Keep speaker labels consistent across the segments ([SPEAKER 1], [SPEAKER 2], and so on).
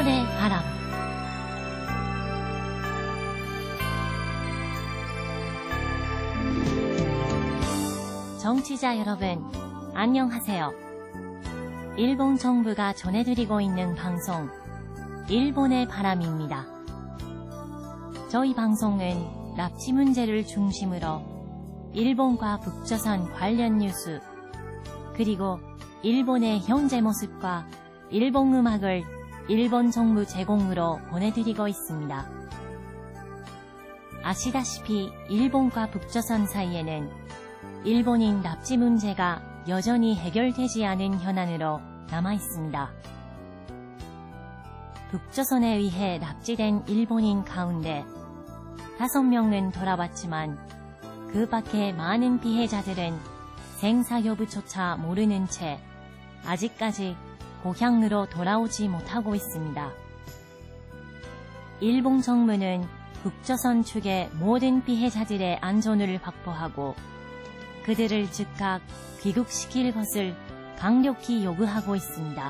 [SPEAKER 1] 일본의 바람. 정치자 여러분, 안녕하세요. 일본 정부가 전해드리고 있는 방송, 일본의 바람입니다. 저희 방송은 납치 문제를 중심으로 일본과 북조선 관련 뉴스, 그리고 일본의 현재 모습과 일본 음악을 일본 정부 제공으로 보내드리고 있습니다. 아시다시피 일본과 북조선 사이에는 일본인 납치 문제가 여전히 해결되지 않은 현안으로 남아있습니다. 북조선에 의해 납치된 일본인 가운데 5명은 돌아왔지만 그 밖에 많은 피해자들은 생사 여부조차 모르는 채 아직까지 고향으로 돌아오지 못하고 있습니다. 일본 정부는 북조선 측의 모든 피해자들의 안전을 확보하고 그들을 즉각 귀국시킬 것을 강력히 요구하고 있습니다.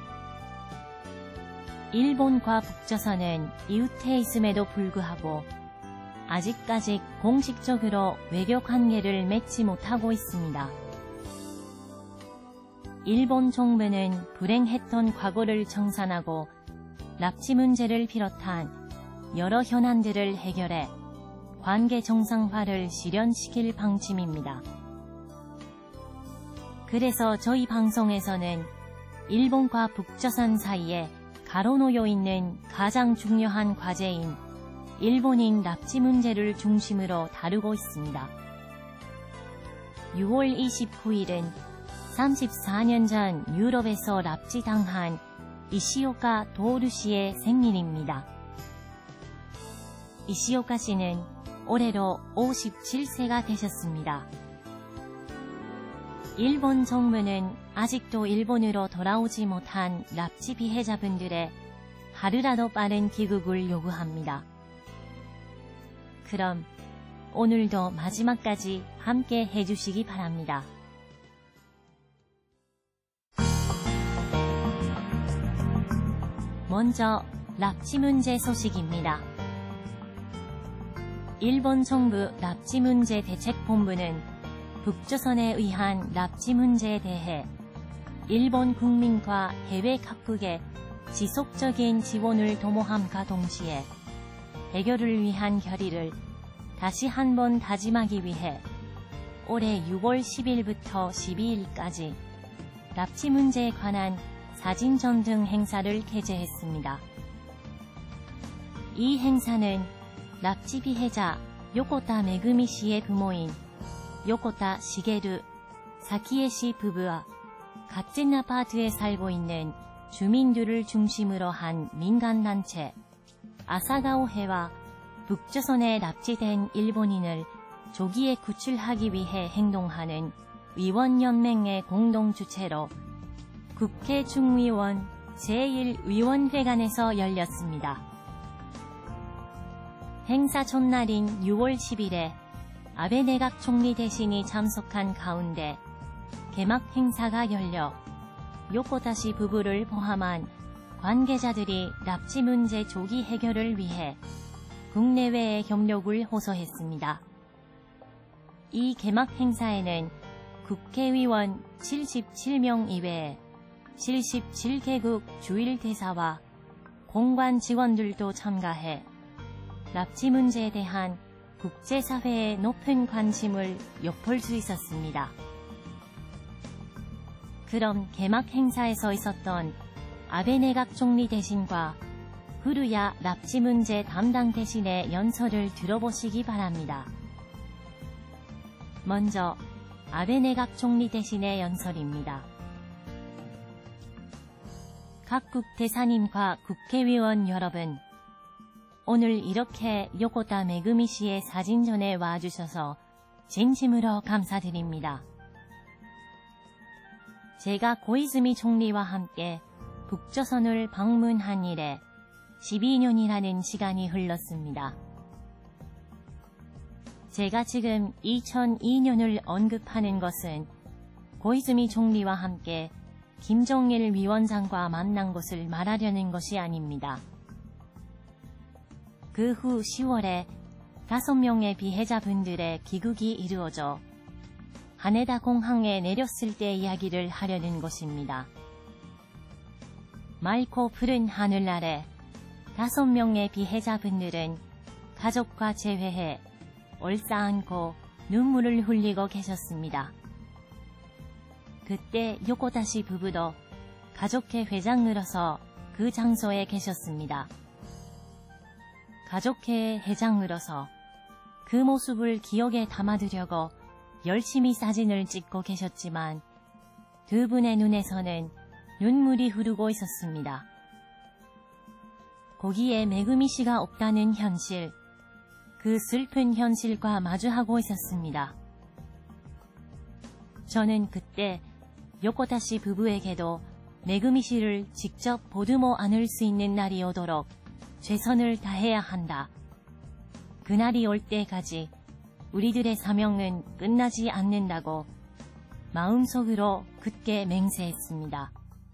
[SPEAKER 1] 일본과 북조선은 이웃해 있음에도 불구하고 아직까지 공식적으로 외교 관계를 맺지 못하고 있습니다. 일본 정부는 불행했던 과거를 청산하고 납치 문제를 비롯한 여러 현안들을 해결해 관계 정상화를 실현시킬 방침입니다. 그래서 저희 방송에서는 일본과 북조선 사이에 가로놓여 있는 가장 중요한 과제인 일본인 납치 문제를 중심으로 다루고 있습니다. 6월 29일은 34년 전 유럽에서 납치당한 이시오카 도오루 씨의 생일입니다. 이시오카 씨는 올해로 57세가 되셨습니다. 일본 정부는 아직도 일본으로 돌아오지 못한 납치 피해자분들의 하루라도 빠른 귀국을 요구합니다. 그럼 오늘도 마지막까지 함께 해주시기 바랍니다. 먼저 납치 문제 소식입니다. 일본 정부 납치 문제 대책본부는 북조선에 의한 납치 문제에 대해 일본 국민과 해외 각국의 지속적인 지원을 도모함과 동시에 해결을 위한 결의를 다시 한번 다짐하기 위해 올해 6월 10일부터 12일까지 납치 문제에 관한 사진 전등 행사를 개최했습니다. 이 행사는 납치 피해자 요코타 메구미 씨의 부모인 요코타 시게루, 사키에 씨 부부와 같은 아파트에 살고 있는 주민들을 중심으로 한 민간단체 아사가오회와 북조선에 납치된 일본인을 조기에 구출하기 위해 행동하는 위원연맹의 공동주최로 국회 중위원 제1위원회관에서 열렸습니다. 행사 전날인 6월 10일에 아베 내각 총리 대신이 참석한 가운데 개막 행사가 열려 요코타 씨 부부를 포함한 관계자들이 납치 문제 조기 해결을 위해 국내외의 협력을 호소했습니다. 이 개막 행사에는 국회의원 77명 이외에 77개국 주일대사와 공관 직원들도 참가해 납치 문제에 대한 국제사회의 높은 관심을 엿볼 수 있었습니다. 그럼 개막 행사에서 있었던 아베 내각 총리 대신과 후루야 납치 문제 담당 대신의 연설을 들어보시기 바랍니다. 먼저 아베 내각 총리 대신의 연설입니다. 각국 대사님과 국회의원 여러분, 오늘 이렇게 요코타 메구미 씨의 사진전에 와주셔서 진심으로 감사드립니다. 제가 고이즈미 총리와 함께 북조선을 방문한 이래 12년이라는 시간이 흘렀습니다. 제가 지금 2002년을 언급하는 것은 고이즈미 총리와 함께 김정일 위원장과 만난 것을 말하려는 것이 아닙니다. 그 후 10월에 5명의 피해자분들의 귀국이 이루어져 하네다 공항에 내렸을 때 이야기를 하려는 것입니다. 맑고 푸른 하늘 아래 5명의 피해자분들은 가족과 재회해 얼싸안고 눈물을 흘리고 계셨습니다. 그때 요코다시 부부도 가족회 회장으로서 그 장소에 계셨습니다. 가족회의 회장으로서 그 모습을 기억에 담아두려고 열심히 사진을 찍고 계셨지만 두 분의 눈에서는 눈물이 흐르고 있었습니다. 거기에 메구미 씨가 없다는 현실, 그 슬픈 현실과 마주하고 있었습니다. 저는 그때 요코다시 부부에게도 메구미 씨를 직접 보듬어 안을 수 있는 날이 오도록 최선을 다해야 한다. 그날이 올 때까지 우리들의 사명은 끝나지 않는다고 마음속으로 굳게 맹세했습니다.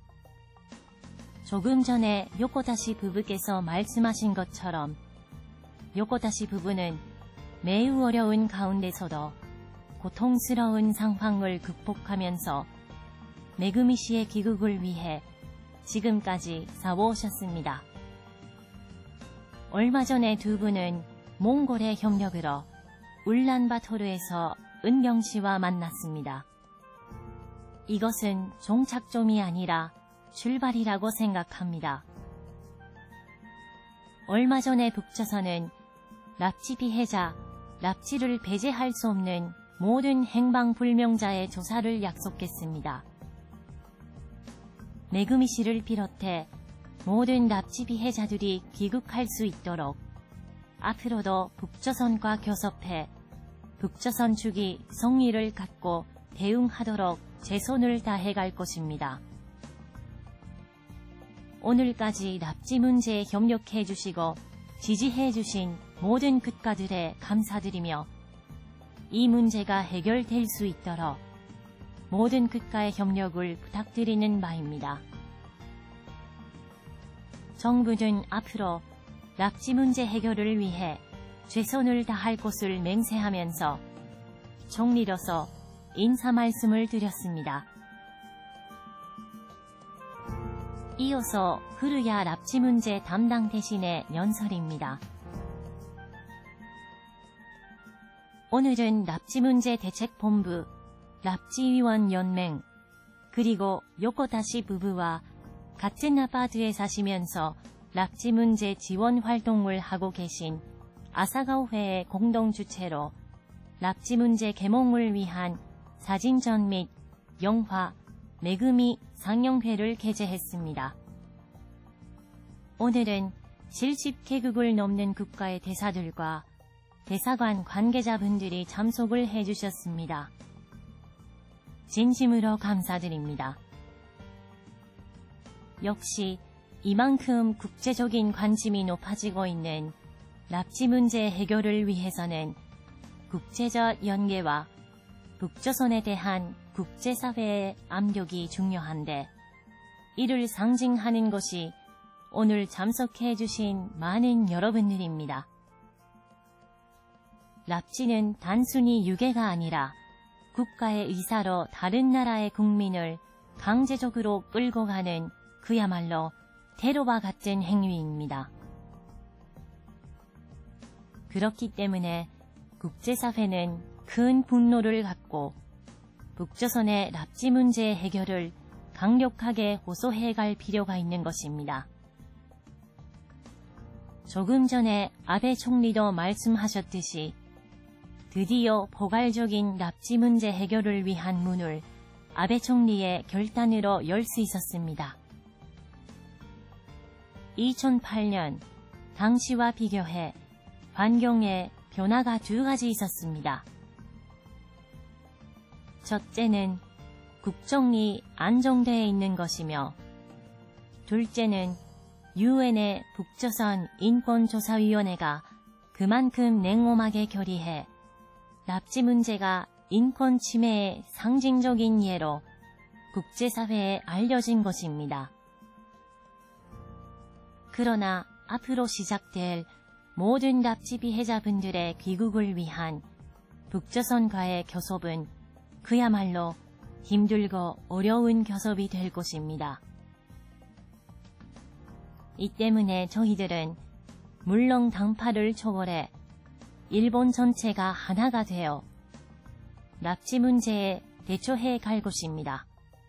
[SPEAKER 1] 조금 전에 요코다시 부부께서 말씀하신 것처럼 요코다시 부부는 매우 어려운 가운데서도 고통스러운 상황을 극복하면서 메구미 씨의 귀국을 위해 지금까지 싸워오셨습니다. 얼마 전에 두 분은 몽골의 협력으로 울란바토르에서 은경 씨와 만났습니다. 이것은 종착점이 아니라 출발이라고 생각합니다. 얼마 전에 북조선은 납치 피해자, 납치를 배제할 수 없는 모든 행방불명자의 조사를 약속했습니다. 메구미 씨를 비롯해 모든 납치 피해자들이 귀국할 수 있도록 앞으로도 북조선과 교섭해 북조선 측이 성의를 갖고 대응하도록 최선을 다해갈 것입니다. 오늘까지 납치 문제에 협력해 주시고 지지해 주신 모든 국가들에 감사드리며 이 문제가 해결될 수 있도록 모든 국가의 협력을 부탁드리는 바입니다. 정부는 앞으로 납치 문제 해결을 위해 최선을 다할 것을 맹세하면서 총리로서 인사 말씀을 드렸습니다. 이어서 후르야 납치 문제 담당 대신의 연설입니다. 오늘은 납치 문제 대책본부, 납치위원 연맹, 그리고 요코다시 부부와 같은 아파트에 사시면서 납치 문제 지원 활동을 하고 계신 아사가오회의 공동 주최로 납치 문제 계몽을 위한 사진전 및 영화 메구미 상영회를 개최했습니다. 오늘은 70개국을 넘는 국가의 대사들과 대사관 관계자분들이 참석을 해주셨습니다. 진심으로 감사드립니다. 역시 이만큼 국제적인 관심이 높아지고 있는 납치 문제 해결을 위해서는 국제적 연계와 북조선에 대한 국제사회의 압력이 중요한데 이를 상징하는 것이 오늘 참석해 주신 많은 여러분들입니다. 납치는 단순히 유괴가 아니라 국가의 의사로 다른 나라의 국민을 강제적으로 끌고 가는 그야말로 테러와 같은 행위입니다. 그렇기 때문에 국제사회는 큰 분노를 갖고 북조선의 납치 문제 해결을 강력하게 호소해 갈 필요가 있는 것입니다. 조금 전에 아베 총리도 말씀하셨듯이 드디어 포괄적인 납치 문제 해결을 위한 문을 아베 총리의 결단으로 열 수 있었습니다. 2008년 당시와 비교해 환경에 변화가 두 가지 있었습니다. 첫째는 국정이 안정되어 있는 것이며 둘째는 유엔의 북조선 인권조사위원회가 그만큼 냉엄하게 결의해 납치 문제가 인권 침해의 상징적인 예로 국제사회에 알려진 것입니다. 그러나 앞으로 시작될 모든 납치 피해자분들의 귀국을 위한 북조선과의 교섭은 그야말로 힘들고 어려운 교섭이 될 것입니다. 이 때문에 저희들은 물론 당파를 초월해 일본 전체가 하나가 되어 납치 문제에 대처해 갈 것입니다.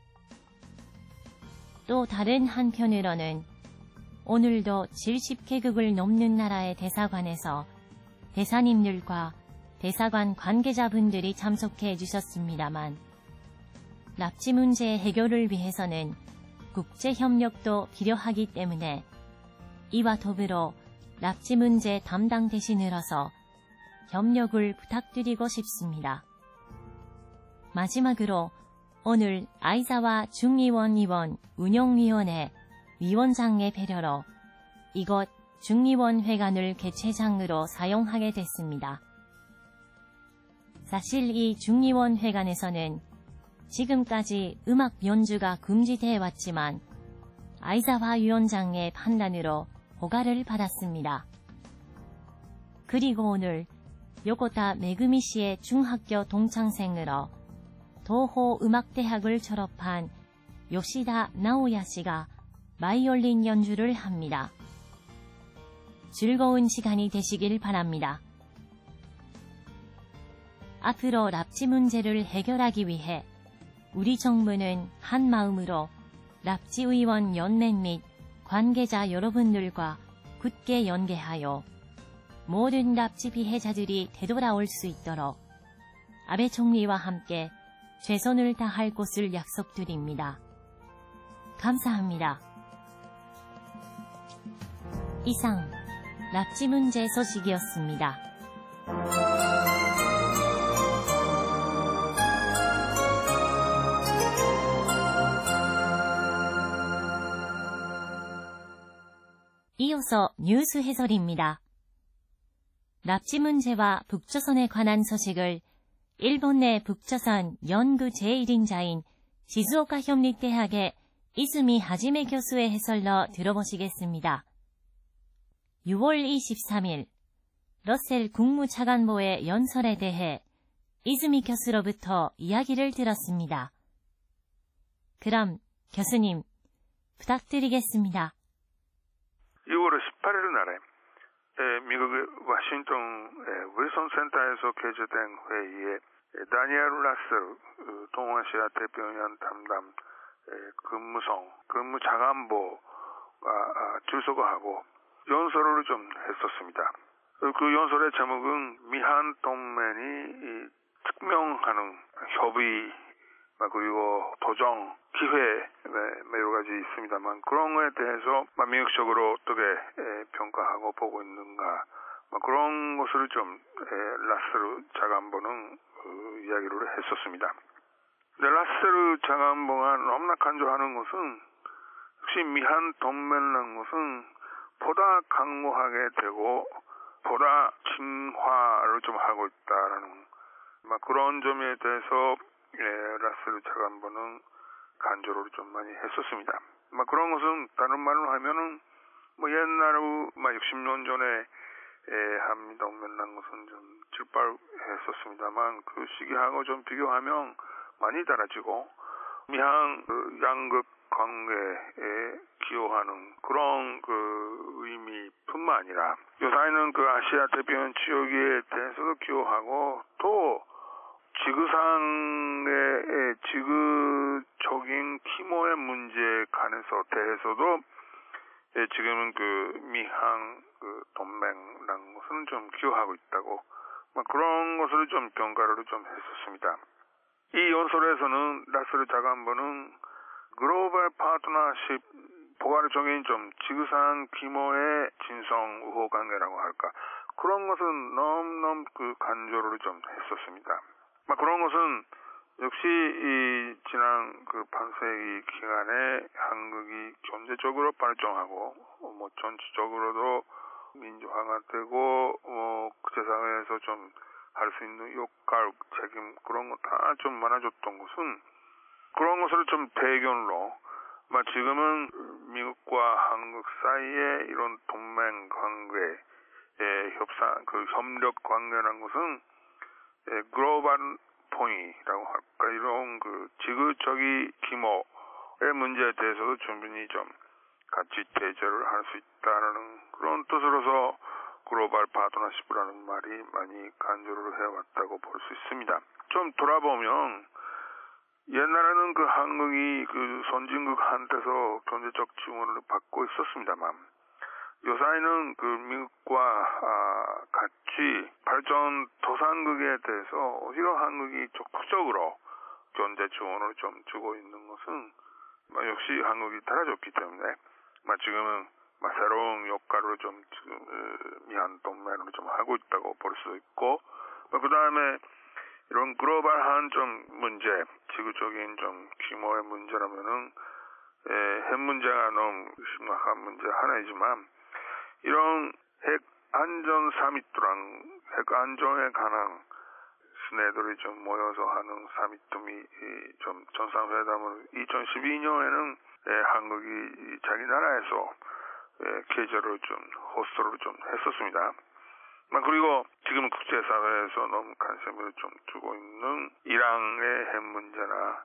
[SPEAKER 1] 또 다른 한편으로는 오늘도 70개국을 넘는 나라의 대사관에서 대사님들과 대사관 관계자분들이 참석해 주셨습니다만 납치 문제 해결을 위해서는 국제협력도 필요하기 때문에 이와 더불어 납치 문제 담당 대신으로서 협력을 부탁드리고 싶습니다. 마지막으로 오늘 아이사와 중의원 의원 운영위원회 위원장의 배려로 이곳 중의원회관을 개최장으로 사용하게 됐습니다. 사실 이 중의원회관에서는 지금까지 음악 연주가 금지되어 왔지만 아이사와 위원장의 판단으로 허가를 받았습니다. 그리고 오늘 요코타 메구미 씨의 중학교 동창생으로 도호 음악대학을 졸업한 요시다 나오야 씨가 바이올린 연주를 합니다. 즐거운 시간이 되시길 바랍니다. 앞으로 납치 문제를 해결하기 위해 우리 정부는 한 마음으로 납치 의원 연맹 및 관계자 여러분들과 굳게 연계하여 모든 납치 피해자들이 되돌아올 수 있도록 아베 총리와 함께 최선을 다할 것을 약속드립니다. 감사합니다. 이상 납치 문제 소식이었습니다. 이어서 뉴스 해설입니다. 납치 문제와 북조선에 관한 소식을 일본 내 북조선 연구 제1인자인 시즈오카 협립대학의 이즈미 하지메 교수의 해설로 들어보시겠습니다. 6월 23일 러셀 국무차관보의 연설에 대해 이즈미 교수로부터 이야기를 들었습니다. 그럼 교수님 부탁드리겠습니다.
[SPEAKER 2] 6월 18일 날에 미국의 워싱턴 윌슨 센터에서 개최된 회의에 다니엘 라셀 동아시아 대표연 담당 근무차관보가 출석하고 연설을 좀 했었습니다. 그 연설의 제목은 미한 동맹이 특명하는 협의 그리고 도정, 기회 여러 가지 있습니다만 그런 거에 대해서 미국적으로 어떻게 평가하고 보고 있는가 그런 것을 좀 라스르 차관보는 이야기를 했었습니다. 근데 라스르 차관보가 너무나 강조하는 것은 역시 미한 동맹이라는 것은 보다 강화하게 되고 보다 진화를 좀 하고 있다라는 그런 점에 대해서 라스르 차관보는 간조를 좀 많이 했었습니다. 그런 것은 다른 말로 하면은 옛날로 60년 전에 한미동맹이라는 것은 좀 질발했었습니다만 그 시기하고 좀 비교하면 많이 달라지고 미한 양극 관계에 기여하는 그런 의미뿐만 아니라 요사이는 아시아 대표연 지역에 대해서도 기여하고 또 지구상의 지구적인 규모의 문제에 관해서 대해서도 지금은 미한 동맹이라는 것은 좀 기여하고 있다고 그런 것을 좀 평가를 좀 했었습니다. 이 연설에서는 라스르 차관보는 글로벌 파트너십 포괄적인 좀 지구상 규모의 진성 우호 관계라고 할까 그런 것은 너무너무 간조를 좀 했었습니다. 그런 것은 역시 이 지난 반세기 기간에 한국이 경제적으로 발전하고 전체적으로도 민주화가 되고 국제사회에서 좀 할 수 있는 역할, 책임 그런 거 다 좀 많아졌던 것은 그런 것을 좀 배경으로 지금은 미국과 한국 사이에 이런 동맹 관계, 협력 관계라는 것은 글로벌 포인트라고 할까, 이런 지구적인 규모의 문제에 대해서도 충분히 좀 같이 대처를 할 수 있다는 그런 뜻으로서 글로벌 파트너십이라는 말이 많이 강조를 해왔다고 볼 수 있습니다. 좀 돌아보면 옛날에는 한국이 선진국한테서 경제적 지원을 받고 있었습니다만, 요사이는 미국과 같이 발전 도상국에 대해서 오히려 한국이 적극적으로 경제 지원을 좀 주고 있는 것은 역시 한국이 달아줬기 때문에 지금은 새로운 역할을 좀 미한 동맹으로 좀 하고 있다고 볼 수 있고, 그 다음에 이런 글로벌한 좀 문제, 지구적인 좀 규모의 문제라면은 핵 문제가 너무 심각한 문제 하나이지만, 이런 핵 안전 사미트랑 핵 안전에 관한 스네들이 좀 모여서 하는 사미트미 좀 정상회담을 2012년에는 한국이 자기 나라에서 계절을 좀 호스트를 좀 했었습니다. 그리고 지금 국제사회에서 너무 관심을 좀 주고 있는 이란의 핵 문제나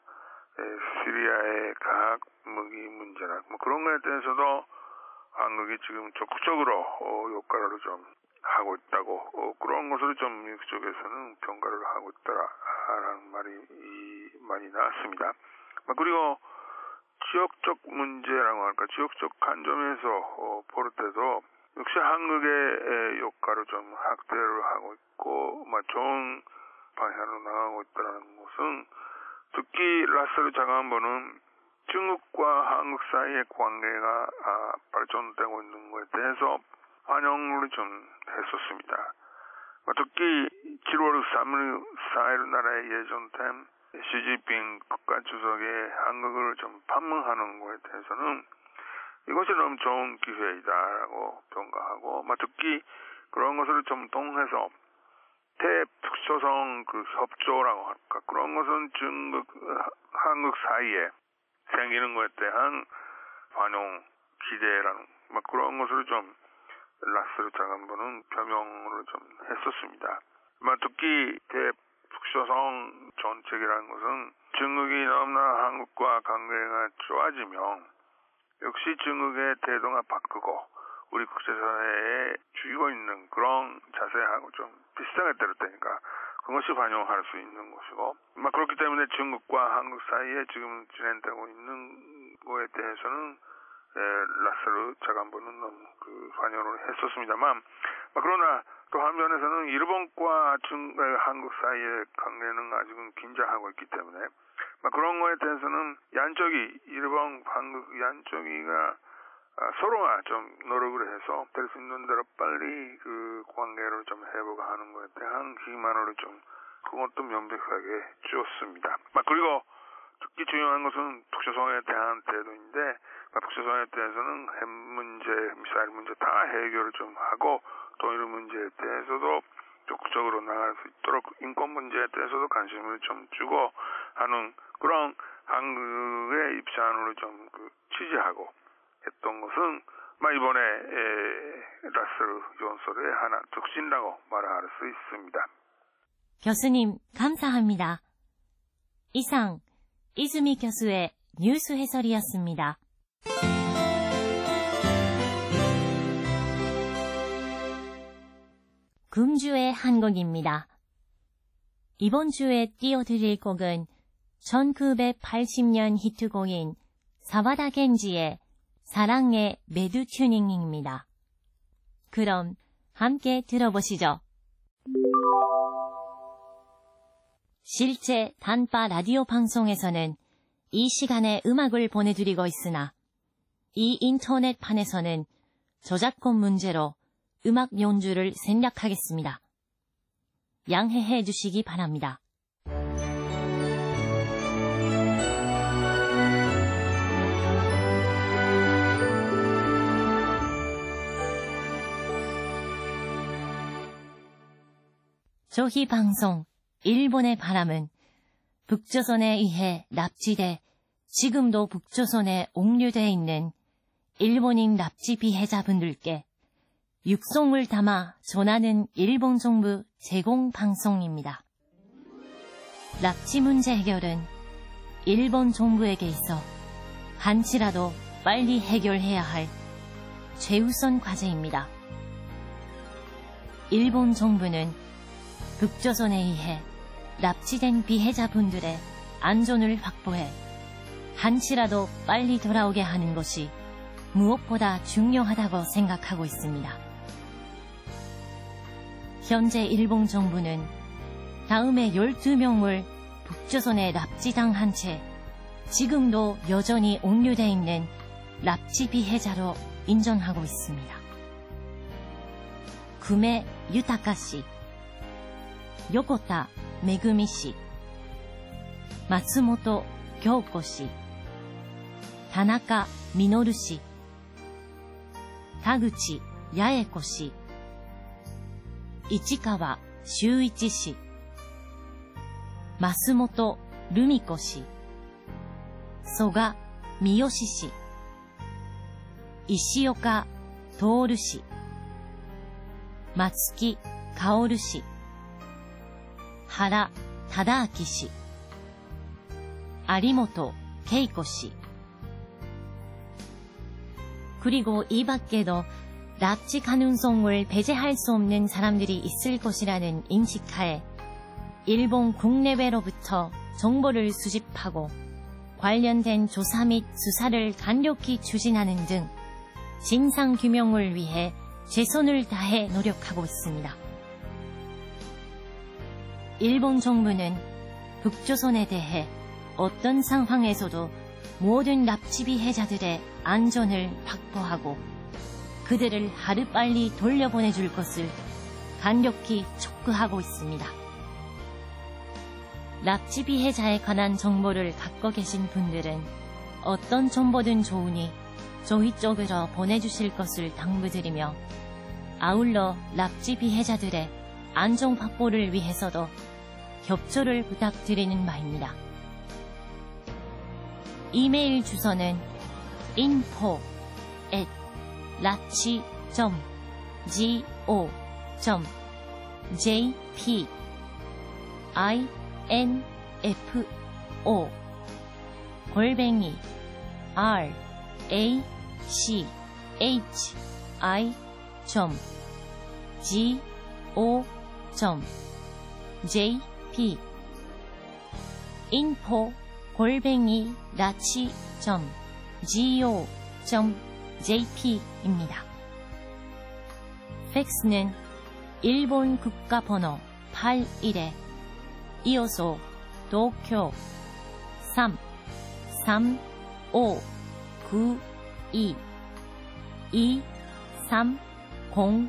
[SPEAKER 2] 시리아의 과학 무기 문제나 그런 거에 대해서도 한국이 지금 적극적으로 역할을 좀 하고 있다고, 그런 것을 좀 미국 쪽에서는 평가를 하고 있다라는 말이 많이 나왔습니다. 그리고 지역적 문제라고 할까, 지역적 관점에서 볼 때도 역시 한국의 역할을 좀 확대를 하고 있고, 좋은 방향으로 나가고 있다는 것은, 특히 라스베가스 장관보는 중국과 한국 사이의 관계가 발전되고 있는 것에 대해서 환영을 좀 했었습니다. 특히 7월 3일, 4일 날에 예정된 시진핑 국가주석의 한국을 좀 방문하는 것에 대해서는 이것이 너무 좋은 기회이다라고 평가하고, 특히 그런 것을 좀 통해서 대북조성 협조라고 할까, 그런 것은 중국, 한국 사이에 생기는 것에 대한 환영, 기대라는 그런 것을 좀 라스베가스 장관보는 표명을 좀 했었습니다. 특히 대북조성 정책이라는 것은 중국이 너무나 한국과 관계가 좋아지면 역시 중국의 태도가 바꾸고 우리 국제사회에 쥐고 있는 그런 자세하고 좀 비슷하게 될 테니까 그것이 반영할 수 있는 것이고, 그렇기 때문에 중국과 한국 사이에 지금 진행되고 있는 거에 대해서는 라스베가스 장관보는 너무 환영을 했었습니다만, 그러나 또 한면에서는 일본과 한국 사이의 관계는 아직은 긴장하고 있기 때문에 그런 거에 대해서는 양쪽이, 일본, 한국 양쪽이가 서로가 좀 노력을 해서 될 수 있는 대로 빨리 관계를 좀 회복하는 것에 대한 희망을 좀 그것도 명백하게 주었습니다. 그리고 특히 중요한 것은 북조성에 대한 태도인데, 북조성에 대해서는 핵 문제, 미사일 문제 다 해결을 좀 하고, 또 이런 문제에 대해서도 적극적으로 나갈 수 있도록 인권 문제에 대해서도 관심을 좀 주고 하는 그런 한국의 입장으로 좀 취재하고 했던 것은 이번에 라스베가스 연설의 하나 특징이라고 말할 수 있습니다.
[SPEAKER 1] 교수님, 감사합니다. 이상 이즈미 교수의 뉴스 해설이었습니다. 금주의 한국입니다. 이번 주에 띄워드릴 곡은 1980년 히트곡인 사와다 겐지의 사랑의 매드 튜닝입니다. 그럼 함께 들어보시죠. 실제 단파 라디오 방송에서는 이 시간에 음악을 보내드리고 있으나 이 인터넷판에서는 저작권 문제로 음악 연주를 생략하겠습니다. 양해해 주시기 바랍니다. 조희 방송 일본의 바람은 북조선에 의해 납치돼 지금도 북조선에 옥류돼 있는 일본인 납치 피해자분들께 육성을 담아 전하는 일본 정부 제공 방송입니다. 납치 문제 해결은 일본 정부에게 있어 한치라도 빨리 해결해야 할 최우선 과제입니다. 일본 정부는 북조선에 의해 납치된 피해자분들의 안전을 확보해 한치라도 빨리 돌아오게 하는 것이 무엇보다 중요하다고 생각하고 있습니다. 현재 일본 정부는 다음에 12명을 북조선에 납치당한 채 지금도 여전히 옥류돼 있는 납치 피해자로 인정하고 있습니다. 구메 유타카 씨, 요코타 메구미 씨, 마츠모토 교코 씨, 타나카 미노루 씨, 타구치 야에코 씨, 이치카와修一氏、増本留美子氏、曽我三好氏、石岡徹氏、松木薫氏、原忠明氏、有本恵子씨. 그리고 이 밖에도 납치 가능성을 배제할 수 없는 사람들이 있을 것이라는 인식하에 일본 국내외로부터 정보를 수집하고 관련된 조사 및 수사를 간략히 추진하는 등 진상규명을 위해 최선을 다해 노력하고 있습니다. 일본 정부는 북조선에 대해 어떤 상황에서도 모든 납치 피해자들의 안전을 확보하고 그들을 하루빨리 돌려보내줄 것을 간략히 촉구하고 있습니다. 납치 피해자에 관한 정보를 갖고 계신 분들은 어떤 정보든 좋으니 저희 쪽으로 보내주실 것을 당부드리며 아울러 납치 피해자들의 안전 확보를 위해서도 협조를 부탁드리는 바입니다. 이메일 주소는 info@lachi.go.jp info@rachi.go.jp info@rachi.go.jp입니다. 팩스는 일본 국가번호 81에 이어서 도쿄 33592-2300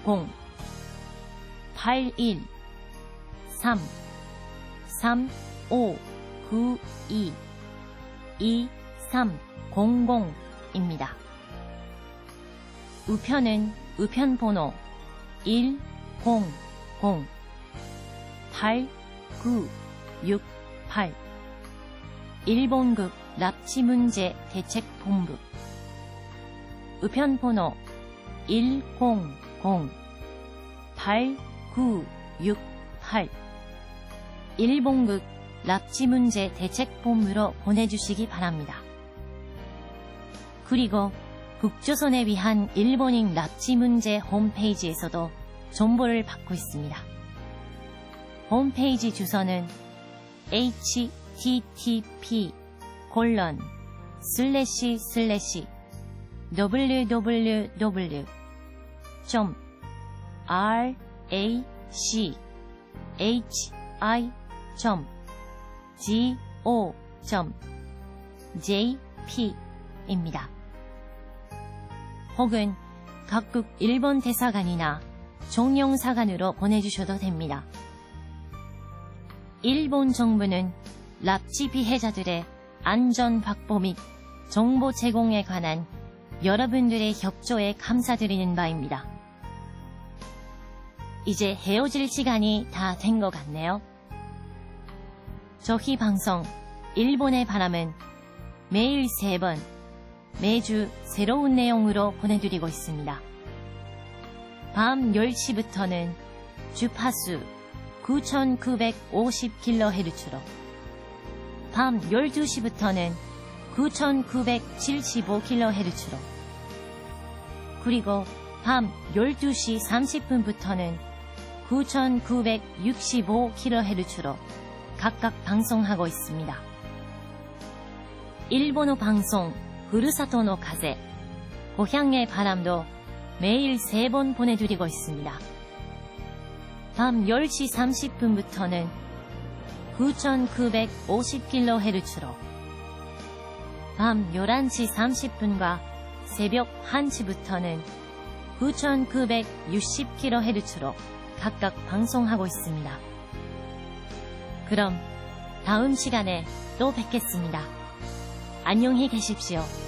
[SPEAKER 1] 81-33592-2300입니다. 우편은 우편번호 100-8968 일본국 납치문제 대책본부 우편번호 100-8968 일본국 납치문제 대책본부로 보내주시기 바랍니다. 그리고 북조선에 위한 일본인 납치문제 홈페이지에서도 정보를 받고 있습니다. 홈페이지 주소는 www.rachi.go.jp입니다. 혹은 각국 일본 대사관이나 종영사관으로 보내주셔도 됩니다. 일본 정부는 납치 피해자들의 안전 확보 및 정보 제공에 관한 여러분들의 협조에 감사드리는 바입니다. 이제 헤어질 시간이 다 된 것 같네요. 저희 방송 일본의 바람은 매일 3번, 매주 새로운 내용으로 보내드리고 있습니다. 밤 10시부터는 주파수 9950kHz로, 밤 12시부터는 9975kHz로, 그리고 밤 12시 30분부터는 9965kHz로 각각 방송하고 있습니다. 일본어 방송 후르사토의 가세, 고향의 바람도 매일 3번 보내드리고 있습니다. 밤 10시 30분부터는 9950kHz로, 밤 11시 30분과 새벽 1시부터는 9960kHz로 각각 방송하고 있습니다. 그럼 다음 시간에 또 뵙겠습니다. 안녕히 계십시오.